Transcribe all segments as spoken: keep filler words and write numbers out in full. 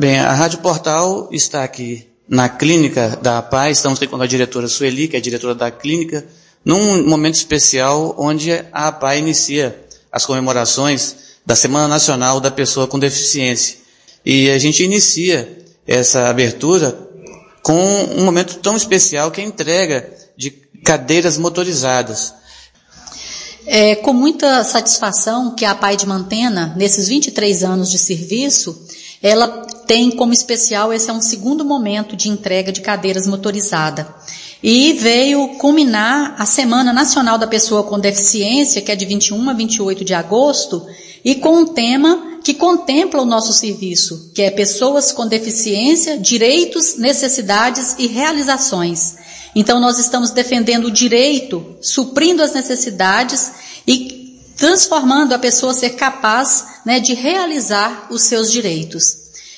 Bem, a Rádio Portal está aqui na clínica da A P A I, estamos aqui com a diretora Sueli, que é a diretora da clínica, num momento especial onde a A P A I inicia as comemorações da Semana Nacional da Pessoa com Deficiência. E a gente inicia essa abertura com um momento tão especial que é a entrega de cadeiras motorizadas. É com muita satisfação que a A P A I de Mantena, nesses vinte e três anos de serviço, ela tem como especial, esse é um segundo momento de entrega de cadeiras motorizadas. E veio culminar a Semana Nacional da Pessoa com Deficiência, que é de vinte e um a vinte e oito de agosto, e com um tema que contempla o nosso serviço, que é pessoas com deficiência, direitos, necessidades e realizações. Então nós estamos defendendo o direito, suprindo as necessidades e transformando a pessoa a ser capaz, né, de realizar os seus direitos.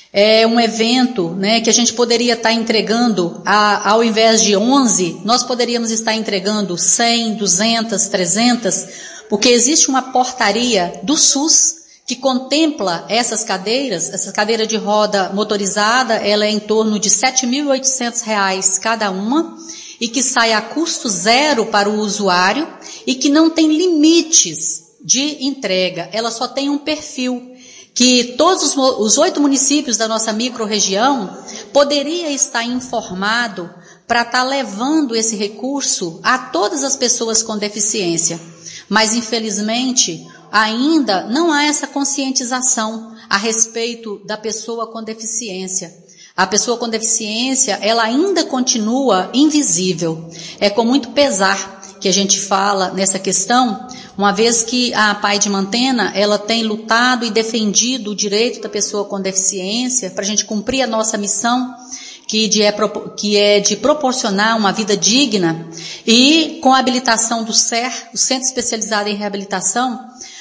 É um evento, né, que a gente poderia estar entregando, a, ao invés de onze, nós poderíamos estar entregando cem, duzentas, trezentas, porque existe uma portaria do SUS que contempla essas cadeiras. Essa cadeira de roda motorizada, ela é em torno de sete mil e oitocentos reais cada uma, e que sai a custo zero para o usuário e que não tem limites de entrega, ela só tem um perfil, que todos os, os oito municípios da nossa micro-região poderia estar informado para estar levando esse recurso a todas as pessoas com deficiência. Mas, infelizmente, ainda não há essa conscientização a respeito da pessoa com deficiência. A pessoa com deficiência, ela ainda continua invisível. É com muito pesar que a gente fala nessa questão, uma vez que a A P A I de Mantena, ela tem lutado e defendido o direito da pessoa com deficiência para a gente cumprir a nossa missão, que, de é, que é de proporcionar uma vida digna, e com a habilitação do C E R, o Centro Especializado em Reabilitação,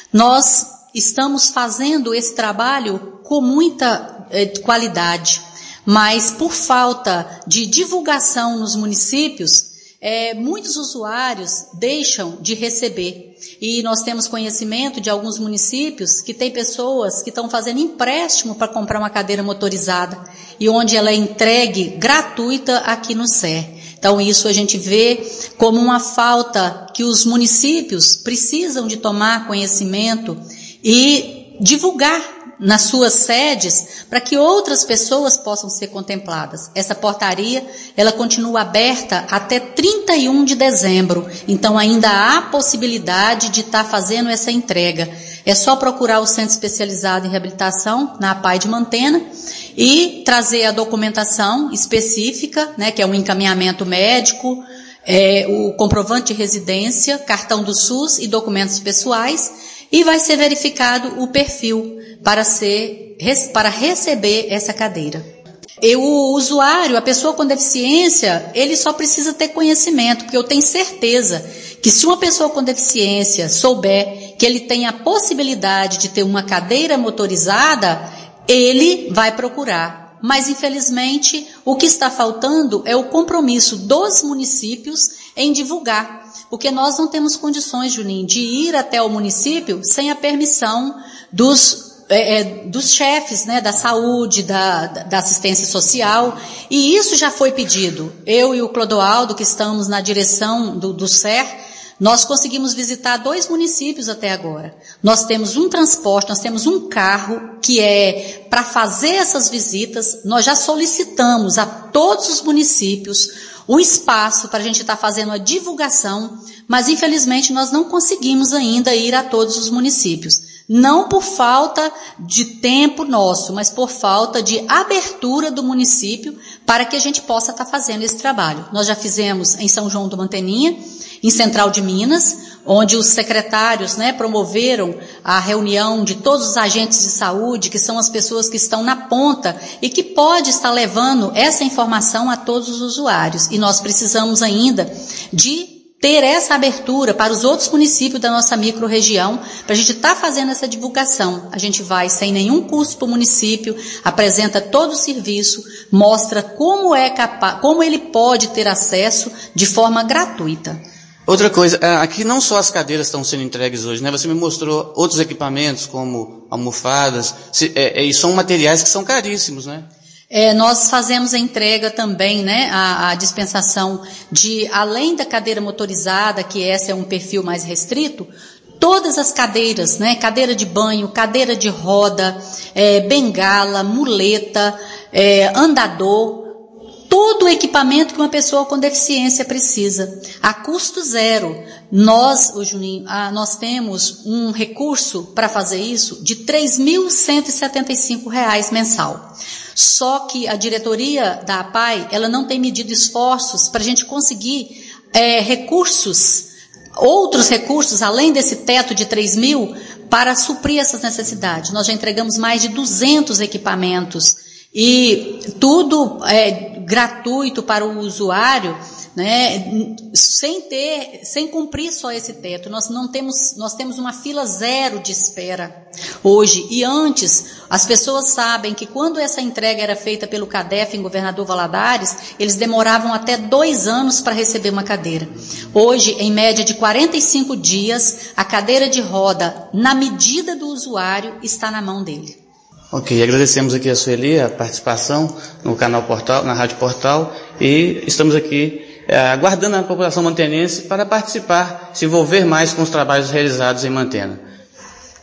nós estamos fazendo esse trabalho com muita eh, qualidade, mas por falta de divulgação nos municípios, É, muitos usuários deixam de receber, e nós temos conhecimento de alguns municípios que tem pessoas que estão fazendo empréstimo para comprar uma cadeira motorizada, e onde ela é entregue gratuita aqui no C E R. Então isso a gente vê como uma falta que os municípios precisam de tomar conhecimento e divulgar nas suas sedes, para que outras pessoas possam ser contempladas. Essa portaria, ela continua aberta até trinta e um de dezembro, então ainda há possibilidade de estar fazendo essa entrega. É só procurar o Centro Especializado em Reabilitação, na A P A I de Mantena, e trazer a documentação específica, né, que é um encaminhamento médico, é, o comprovante de residência, cartão do SUS e documentos pessoais, e vai ser verificado o perfil para ser, para receber essa cadeira. E o usuário, a pessoa com deficiência, ele só precisa ter conhecimento, porque eu tenho certeza que se uma pessoa com deficiência souber que ele tem a possibilidade de ter uma cadeira motorizada, ele vai procurar. Mas, infelizmente, o que está faltando é o compromisso dos municípios em divulgar, porque nós não temos condições, Juninho, de ir até o município sem a permissão dos É, é, dos chefes, né, da saúde, da, da assistência social, e isso já foi pedido. Eu e o Clodoaldo, que estamos na direção do, do C E R, nós conseguimos visitar dois municípios até agora. Nós temos um transporte, nós temos um carro que é para fazer essas visitas. Nós já solicitamos a todos os municípios um espaço para a gente estar fazendo a divulgação, mas infelizmente nós não conseguimos ainda ir a todos os municípios. Não por falta de tempo nosso, mas por falta de abertura do município para que a gente possa estar fazendo esse trabalho. Nós já fizemos em São João do Manteninha, em Central de Minas, onde os secretários, né, promoveram a reunião de todos os agentes de saúde, que são as pessoas que estão na ponta e que pode estar levando essa informação a todos os usuários. E nós precisamos ainda de ter essa abertura para os outros municípios da nossa micro-região, para a gente estar fazendo essa divulgação. A gente vai sem nenhum custo para o município, apresenta todo o serviço, mostra como é capaz, como ele pode ter acesso de forma gratuita. Outra coisa, aqui não só as cadeiras estão sendo entregues hoje, né? Você me mostrou outros equipamentos, como almofadas, se, é, e são materiais que são caríssimos, né? É, nós fazemos a entrega também, né, a, a dispensação de, além da cadeira motorizada, que essa é um perfil mais restrito, todas as cadeiras, né, cadeira de banho, cadeira de roda, é, bengala, muleta, é, andador, todo o equipamento que uma pessoa com deficiência precisa, a custo zero. Nós, o Juninho, ah, nós temos um recurso para fazer isso de três mil cento e setenta e cinco reais mensal. Só que a diretoria da A P A I, ela não tem medido esforços para a gente conseguir é, recursos, outros recursos, além desse teto de três mil, para suprir essas necessidades. Nós já entregamos mais de duzentos equipamentos e tudo é gratuito para o usuário, né, sem ter, sem cumprir só esse teto. Nós não temos, nós temos uma fila zero de espera hoje. E antes, as pessoas sabem que quando essa entrega era feita pelo CADEF em Governador Valadares, eles demoravam até dois anos para receber uma cadeira. Hoje, em média de quarenta e cinco dias, a cadeira de roda, na medida do usuário, está na mão dele. Ok, agradecemos aqui a Sueli, a participação no canal Portal, na Rádio Portal, e estamos aqui é, aguardando a população mantenense para participar, se envolver mais com os trabalhos realizados em Mantena.